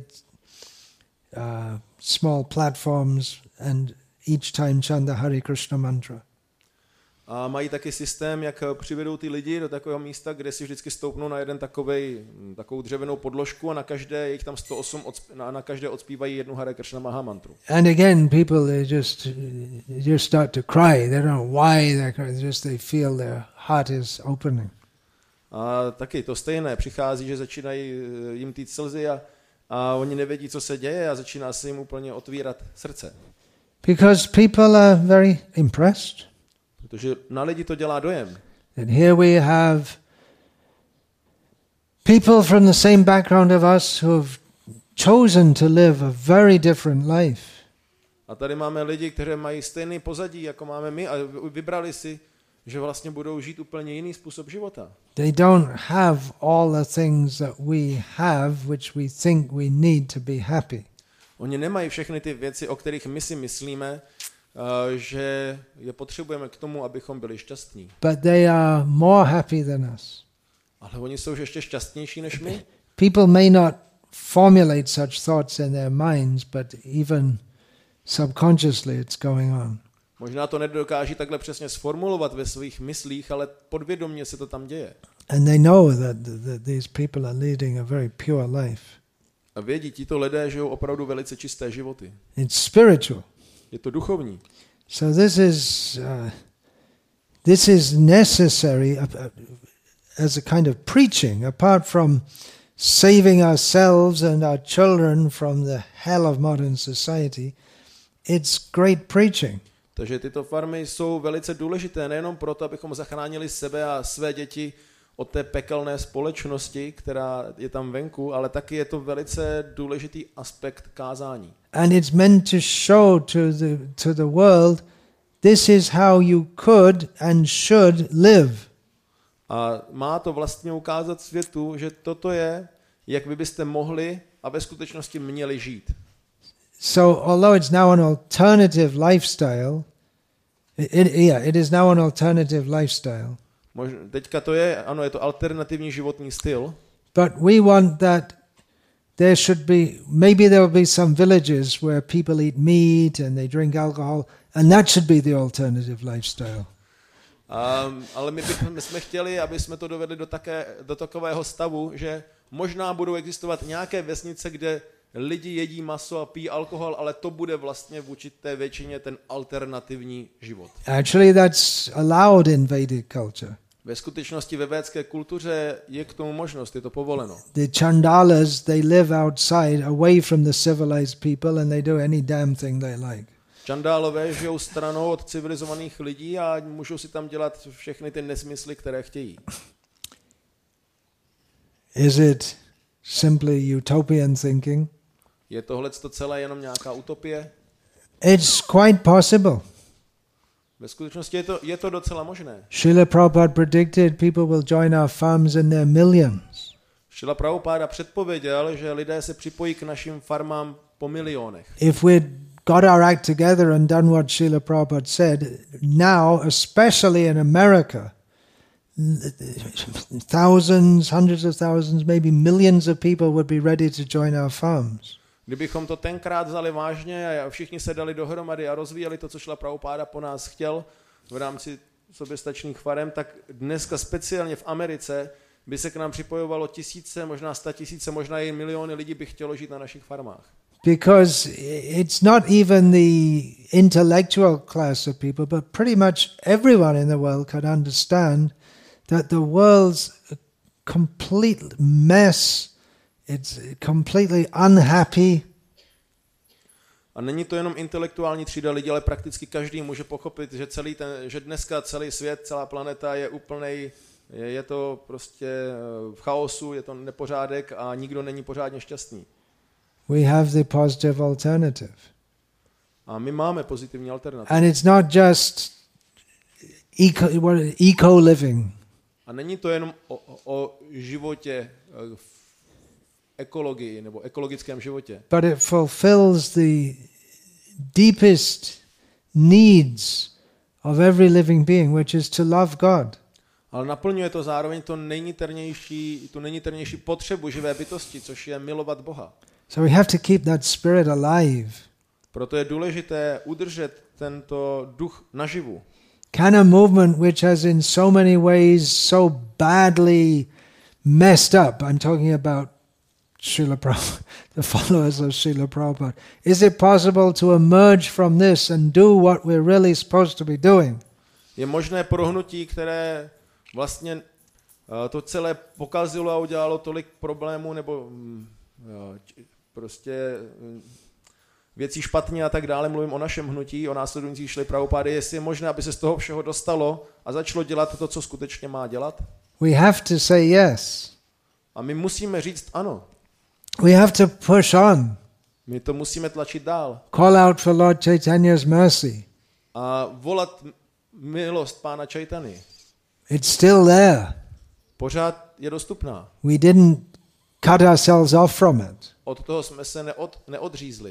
small platforms and each time chant the Hare Krishna mantra. A mají taky systém, jak přivedou ty lidi do takového místa, kde si vždycky stoupnou na takovou dřevěnou podložku a na každé, jich tam 108, na každé odspívají jednu Hare Krishna Mahamantru. And again, people, they just start to cry. They don't know why they're crying. They feel their heart is opening. A taky to stejné, přichází, že začínají jim týct slzy a oni nevědí, co se děje a začíná se jim úplně otvírat srdce. Because people are very impressed. Protože na lidi to dělá dojem. And here we have people from the same background of us who have chosen to live a very different life. A tady máme lidi, kteří mají stejný pozadí, jako máme my, a vybrali si, že vlastně budou žít úplně jiný způsob života. They don't have all the things that we have, which we think we need to be happy. Oni nemají všechny ty věci, o kterých my si myslíme, že je potřebujeme k tomu, abychom byli šťastní. But they are more happy than us. Ale oni jsou ještě šťastnější než my. People may not formulate such thoughts in their minds, but even subconsciously it's going on. Možná to nedokáží takhle přesně sformulovat ve svých myslích, ale podvědomě se to tam děje. And they know that these people are leading a very pure life. A vědí, tito lidé žijou opravdu velice čisté životy. It's spiritual. Je to duchovní. So this is necessary as a kind of preaching, apart from saving ourselves and our children from the hell of modern society. It's great preaching. Takže tyto farmy jsou velice důležité nejenom proto, abychom zachránili sebe a své děti od té pekelné společnosti, která je tam venku, ale taky je to velice důležitý aspekt kázání. And it's meant to show to the world, this is how you could and should live. A má to vlastně ukázat světu, že toto je, jak vy byste mohli a ve skutečnosti měli žít. So although it's now an alternative lifestyle, it is now an alternative lifestyle. Teďka to je, ano, je to alternativní životní styl. But we want that there should be, maybe there will be some villages where people eat meat and they drink alcohol, and that should be the alternative lifestyle. Ale my jsme chtěli, aby jsme to dovedli do takového stavu, že možná budou existovat nějaké vesnice, kde lidi jedí maso a pijí alkohol, ale to bude vlastně v určité většině ten alternativní život. Actually, that's allowed in Vedic culture. Ve skutečnosti ve védské kultuře je k tomu možnost, je to povoleno. The Chandalas, they live outside, away from the civilized people, and they do any damn thing they like. Čandálové žijou stranou od civilizovaných lidí a můžou si tam dělat všechny ty nesmysly, které chtějí. Is it simply utopian thinking? Je tohleto celé jenom nějaká utopie? It's quite possible. Ve skutečnosti je to docela možné. Srila Prabhupada predicted people will join our farms in their millions. Srila Prabhupada předpověděl, že lidé se připojí k našim farmám po milionech. If we got our act together and done what Srila Prabhupada said, now, especially in America, thousands, hundreds of thousands, maybe millions of people would be ready to join our farms. Kdybychom to tenkrát vzali vážně a všichni se dali dohromady a rozvíjeli to, co Srila Prabhupada po nás chtěl v rámci soběstačných farem, tak dneska speciálně v Americe by se k nám připojovalo tisíce, možná 100 000, možná i miliony lidí by chtělo žít na našich farmách. Because it's not even the intellectual class of people, but pretty much everyone in the world can understand that the world's a complete mess. It's completely unhappy. A není to jenom intelektuální třída lidí, ale prakticky každý může pochopit, že že dneska celý svět, celá planeta je úplnej, je to prostě v chaosu, je to nepořádek a nikdo není pořádně šťastný. We have the positive alternative. A my máme pozitivní alternativu. And it's not just eco living. A není to jenom o životě v ekologii nebo ekologickém životě. But it fulfills the deepest needs of every living being, which is to love God. Ale naplňuje to zároveň tu nejniternější potřebu živé bytosti, což je milovat Boha. So we have to keep that spirit alive. Proto je důležité udržet tento duch naživu. Can a movement which has in so many ways so badly messed up, I'm talking about Srila Prabhupada, the followers of Srila Prabhupada, is it possible to emerge from this and do what we're really supposed to be doing? Je možné prohnutí, které vlastně to celé pokazilo a udělalo tolik problémů, nebo prostě věcí špatně a tak dále, mluvím o našem hnutí, o následujících Šrily Prabhupády, jestli je možné, aby se z toho všeho dostalo a začalo dělat to, co skutečně má dělat. We have to say yes. A my musíme říct ano. We have to push on. My to musíme tlačit dál. Call out for Lord Chaitanya's mercy. A volat milost Pána Chaitany. It's still there. Pořád je dostupná. We didn't cut ourselves off from it. Od toho jsme se neodřízli.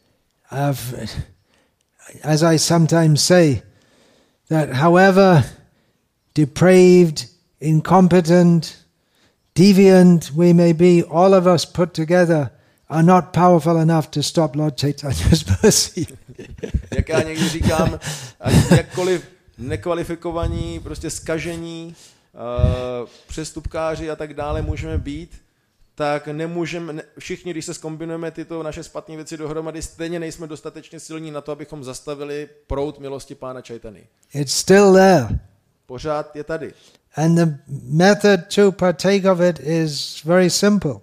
As I sometimes say, that however depraved, incompetent, deviant we may be, all of us put together are not powerful enough to stop Lord Chaitanya's mercy. Jak já někdy říkám, ať jakkoliv nekvalifikovaní, prostě zkažení, přestupkáři a tak dále můžeme být, tak nemůžeme, všichni, když se zkombinujeme tyto naše špatné věci dohromady, stejně nejsme dostatečně silní na to, abychom zastavili proud milosti Pána Chaitany. It's still there. Pořád je tady. And the method to partake of it is very simple.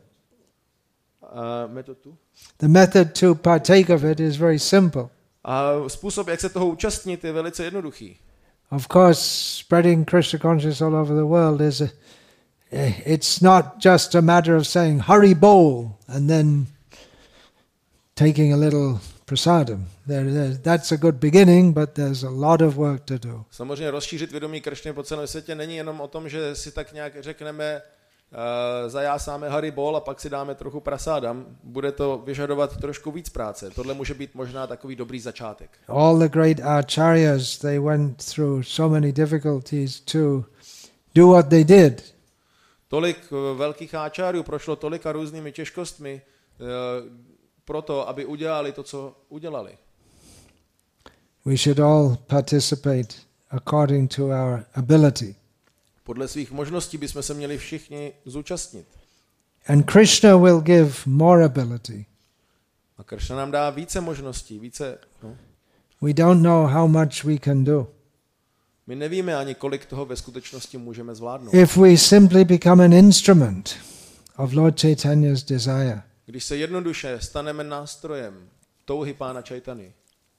The method to partake of it is very simple. A způsob, jak se toho účastnit, je velice jednoduchý. Of course, spreading Krishna consciousness all over the world it's not just a matter of saying Hari Bol and then taking a little prasadam. That's a good beginning, but there's a lot of work to do. Samozřejmě rozšířit vědomí Krišny po celém světě není jenom o tom, že si tak nějak řekneme, zajásáme Hari Bol a pak si dáme trochu prasádam. Bude to vyžadovat trošku víc práce. Tohle může být možná takový dobrý začátek. All the great acharyas, they went through so many difficulties to do what they did. Tolik velkých áčáriů prošlo tolika různými těžkostmi proto, aby udělali to, co udělali. We should all participate according to our ability. Podle svých možností bychom se měli všichni zúčastnit. And Krishna will give more ability. A Krishna nám dá více možností, více. No. We don't know how much we can do. My nevíme ani, kolik toho ve skutečnosti můžeme zvládnout. If we simply become an instrument of Lord Chaitanya's desire. Když se jednoduše staneme nástrojem touhy Pána Chaitany.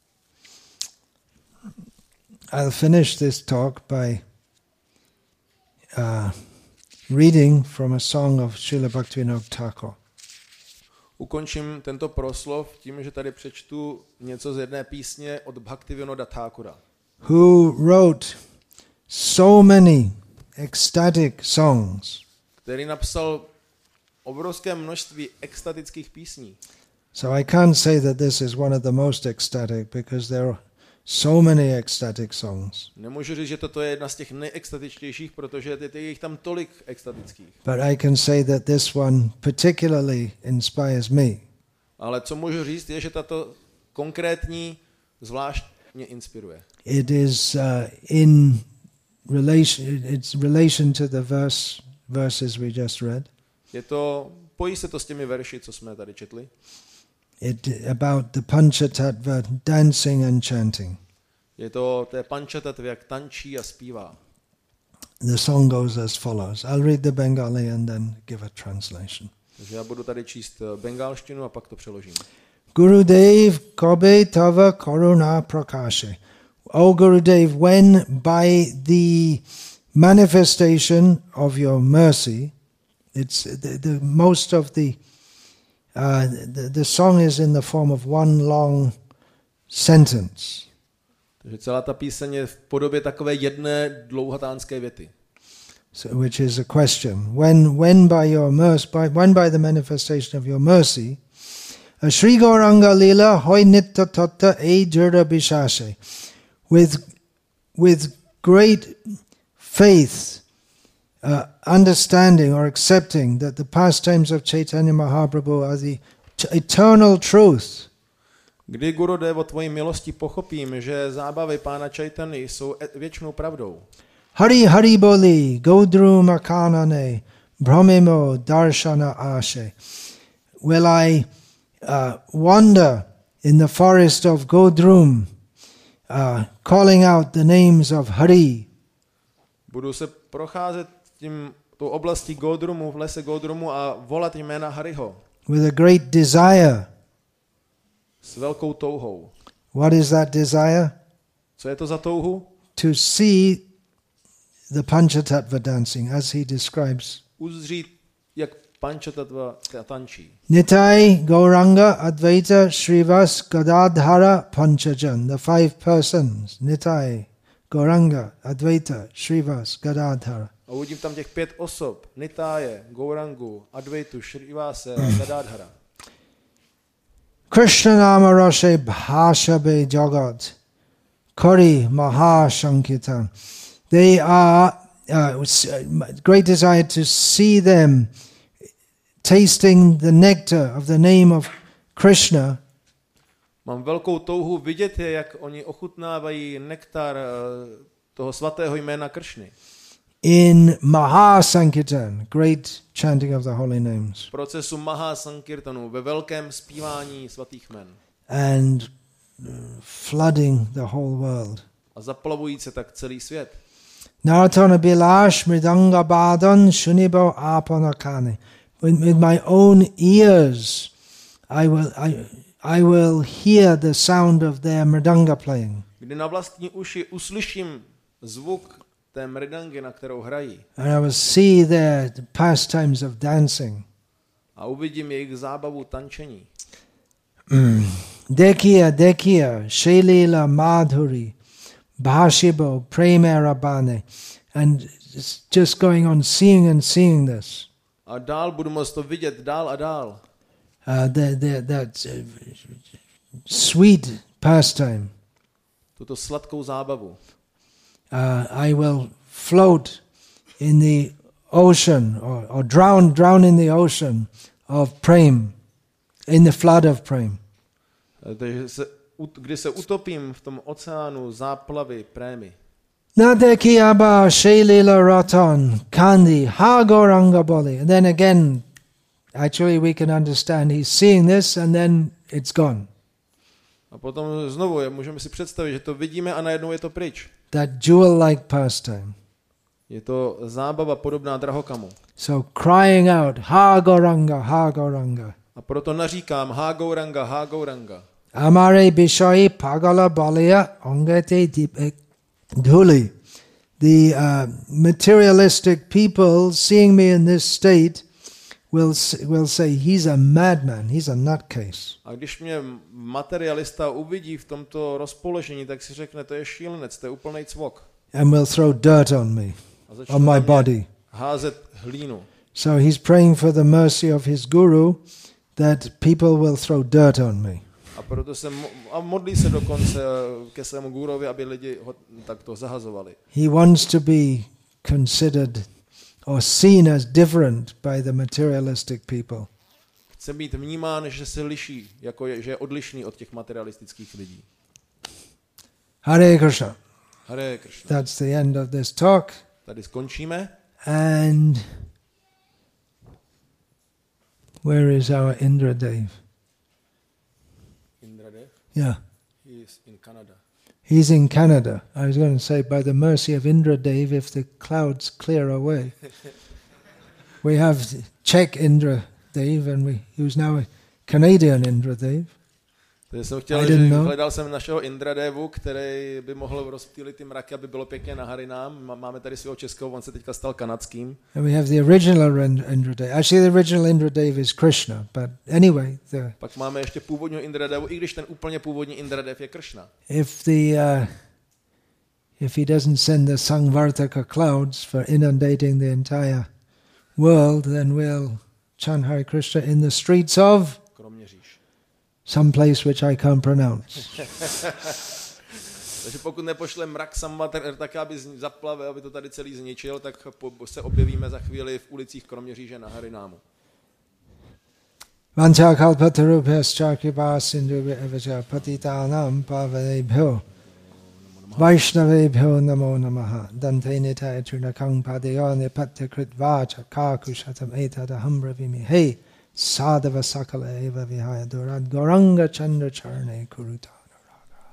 I'll finish this talk by reading from a song of Srila Bhaktivinoda Thakur. Ukončím tento proslov tím, že tady přečtu něco z jedné písně od Bhaktivinoda Thakura. Who wrote so many ecstatic songs. Který napsal obrovské množství extatických písní. So I can't say that this is one of the most ecstatic because there are so many ecstatic songs. Nemůžu říct, že toto je jedna z těch nejextatičtějších, protože je jich tam tolik extatických. But I can say that this one particularly inspires me. Ale co můžu říct, je, že tato konkrétní zvlášť mě inspiruje. It is it's relation to the verses we just read. Pojí se to s těmi verši, co jsme tady četli. It about the Panchatattva, dancing and chanting. Je to Panchatattva, jak tančí a zpívá. The song goes as follows. I'll read the Bengali and then give a translation. Takže já budu tady číst bengalštinu a pak to přeložím. Gurudev kobe tava karuna prakashe. O Gurudev, when by the manifestation of your mercy, it's the most of the song is in the form of one long sentence. Takže celá ta píseň je v podobě takové jedné dlouhatánské věty. So, which is a question. When by your mercy, when by the manifestation of your mercy, Sri Gauranga Lila hoy nitta tatta e jura bishashe. With great faith, understanding or accepting that the pastimes of Chaitanya Mahaprabhu are the eternal truth. Kdy, Gurudevo, tvojí milosti pochopím, že zábavy Pána Chaitany jsou věčnou pravdou. Hari Hari Boli, Godru Makanane, Brahmimo Darshana Ashe. Will I wander in the forest of Godrum, calling out the names of Hari? Budu se procházet tou oblastí Godrumu, v lese Godrumu a volat jména Hariho. With a great desire s velkou touhou. What is that desire? Co je to za touhu? To see the Panchatattva dancing, as he describes. Uzřít, jak Panchatattva tančí. Nitai, Gauranga, Advaita, Srivas, Gadadhara, Panchajan, the 5 persons. Nitai, Gauranga, Advaita, Srivas, Gadadhara. A uvidím tam těch 5 osob. Nitáje, Gaurangu, Advaitu, Srivase a Gadadhara. Krishna nama rashe bhashabe jagat kari maha sankirtan. They are great desire to see them tasting the nectar of the name of Krishna. Mám velkou touhu vidět je, jak oni ochutnávají nektar toho svatého jména Kršny. In Maha Sankirtan, great chanting of the holy names. V procesu Maha Sankirtanu, ve velkém zpívání svatých jmen. And flooding the whole world. A zaplavují se tak celý svět. Naratana Bilash Mridanga Badan Shunibo Apanakani. With my own ears I will hear the sound of their mridanga playing. Kdy na vlastní uši uslyším zvuk té mridangy, na kterou hrají. And I will see their pastimes of dancing. A uvidím jejich zábavu tančení. Dekia, Shailila Madhuri, Bhashibo, Prema Rabane. And just going on seeing this. A dál budu moct to vidět, dál a dál. That sweet pastime. Tuto sladkou zábavu. I will float in the ocean or drown in the ocean of prem, in the flood of prem. Takže kdy se utopím v tom oceánu záplavy prémy. Nadeki Abba Shailila Ratan Kandi Hagoranga Boli. And then again, actually we can understand he's seeing this and then it's gone. A potom znovu můžeme si představit, že to vidíme a najednou je to pryč. That jewel-like pastime. Je to zábava podobná drahokamu. So crying out, Ha Gauranga, Ha Gauranga. A proto naříkám, Ha Gauranga, Ha Gauranga. Amare Bishai Pagala Balaya Ongate Dipek Dhuli. The materialistic people seeing me in this state will say, he's a madman, he's a nutcase. A když mě materialista uvidí v tomto rozpoložení, tak si řekne, to je šílenec, to je úplnej cvok. And will throw dirt on me, on my body. Házet hlínu. So he's praying for the mercy of his guru that people will throw dirt on me. A proto se modlí se dokonce ke svému gurovi, aby lidi ho takto zahazovali. He wants to be considered or seen as different by the materialistic people. Chce být vnímán, že se liší, jako že je odlišný od těch materialistických lidí. Hare Krishna. Hare Krishna. That's the end of this talk. Tady skončíme. And where is our Indradev? Indradev? Yeah. He is in Canada. He's in Canada. I was going to say, by the mercy of Indradev, if the clouds clear away. We have Czech Indradev, and we use now a Canadian Indradev. Hledal jsem našeho Indradevu, který by mohl rozptýlit ty mraky, aby bylo pěkně na Harinám. Máme tady svého českého, on se teďka stal kanadským. And we have the original Indradev. Actually, the original Indradev is Krishna, but anyway. Pak máme ještě původního Indradevu, i když ten úplně původní Indradev je Krishna. If he doesn't send the Sangvartaka clouds for inundating the entire world, then we'll chant Hare Krishna in the streets of some place which I can't pronounce. Takže pokud nepošle mrak tak aby zaplave, aby to tady celý zničil, tak se objevíme za chvíli v ulicích Kroměříže na Harinámu. Vanchakalpatarubhyascha kripa sindhubhya evacha patitanam pavanebhyo Vaishnavebhyo namo namaha Dante nitaya trinakang padayo nipatya kritvacha kakushatam etadaham bravimi Hey Sadhava sakala eva vihaya durad Gauranga chandra charne kuruta